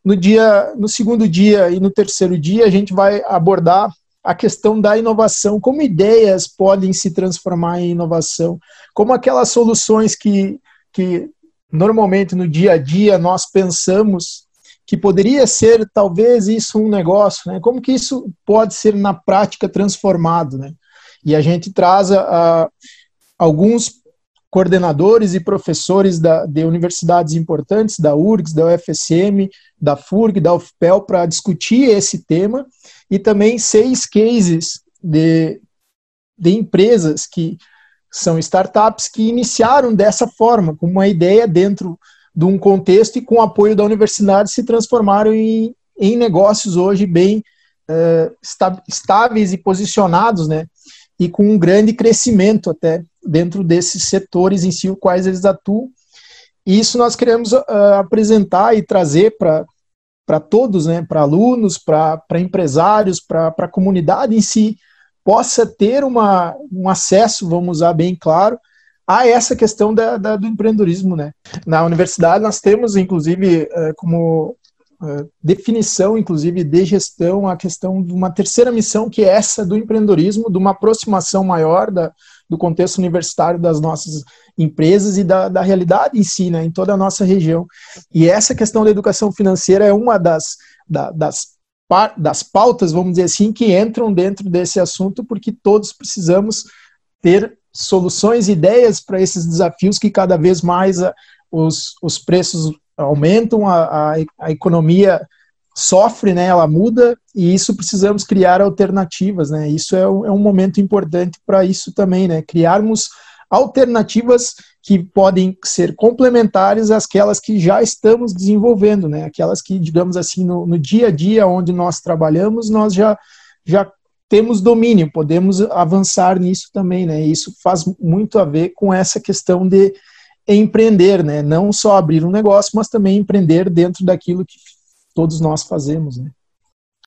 No segundo dia e no terceiro dia, a gente vai abordar a questão da inovação, como ideias podem se transformar em inovação, como aquelas soluções que normalmente no dia a dia nós pensamos que poderia ser talvez isso um negócio, né? Como que isso pode ser na prática transformado, né? E a gente traz alguns coordenadores e professores de universidades importantes, da URGS, da UFSM, da FURG, da UFPEL, para discutir esse tema, e também 6 cases de empresas que são startups que iniciaram dessa forma, com uma ideia dentro de um contexto e com o apoio da universidade se transformaram em negócios hoje bem estáveis e posicionados, né? E com um grande crescimento até dentro desses setores em si, os quais eles atuam. E isso nós queremos apresentar e trazer para todos, né, para alunos, para empresários, para a comunidade em si, possa ter um acesso, vamos usar bem claro, a essa questão do empreendedorismo, né? Na universidade nós temos, inclusive, como definição, inclusive, de gestão, a questão de uma terceira missão, que é essa do empreendedorismo, de uma aproximação maior do contexto universitário das nossas empresas e da realidade em si, né, em toda a nossa região. E essa questão da educação financeira é uma das pautas, vamos dizer assim, que entram dentro desse assunto, porque todos precisamos ter soluções, ideias para esses desafios que cada vez mais os preços aumentam, a economia sofre, né, ela muda, e isso precisamos criar alternativas, né, isso é um momento importante para isso também, né, criarmos alternativas que podem ser complementares àquelas que já estamos desenvolvendo, né, aquelas que, digamos assim, no dia a dia onde nós trabalhamos, nós já temos domínio, podemos avançar nisso também, né, isso faz muito a ver com essa questão de empreender, né? Não só abrir um negócio, mas também empreender dentro daquilo que todos nós fazemos, né?